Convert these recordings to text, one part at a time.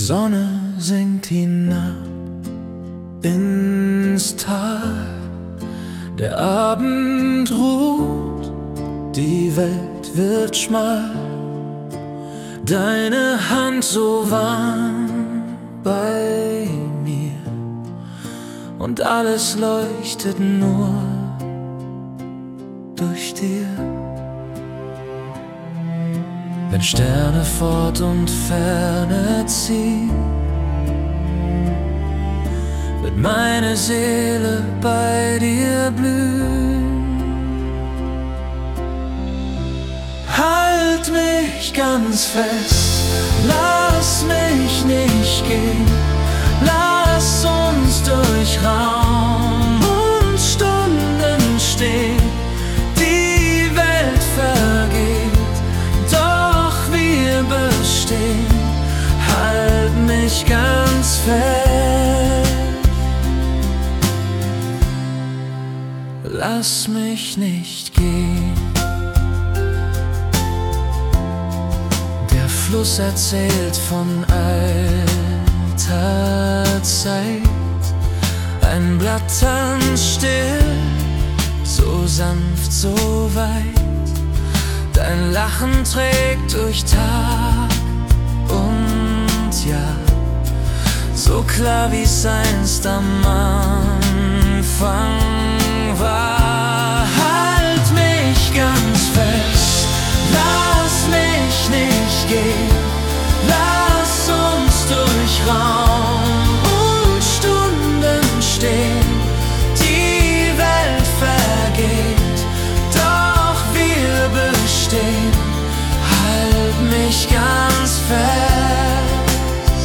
Sonne sinkt hinab ins Tal, der Abend ruht, die Welt wird schmal. Deine Hand so warm bei mir und alles leuchtet nur durch dir. Wenn Sterne fort und ferne ziehen, wird meine Seele bei dir blühen. Halt mich ganz fest, lass mich nicht gehen, lass uns durch Raum und Stunden stehen. Die Welt vergeht, doch wir bestehen. Halt mich ganz fest, lass mich nicht gehen. Der Fluss erzählt von alter Zeit, ein Blatt tanzt still, so sanft, so weit. Dein Lachen trägt durch Tag und Jahr, so klar wie's einst am Anfang war. Halt mich ganz fest, lass mich nicht gehen, lass uns durch Raum und Stunden stehen. Die Welt vergeht, doch wir bestehen. Halt mich ganz fest,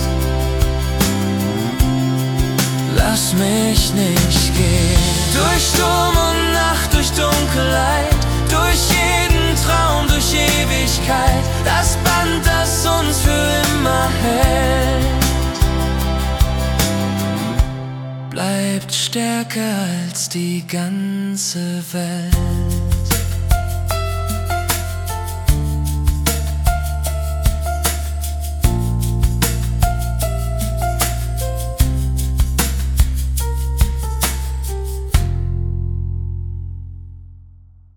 lass mich nicht gehen. Durch Sturm und Nacht, durch Dunkelheit, durch jeden Traum, durch Ewigkeit. Das Band, das uns für immer hält, bleibt stärker als die ganze Welt.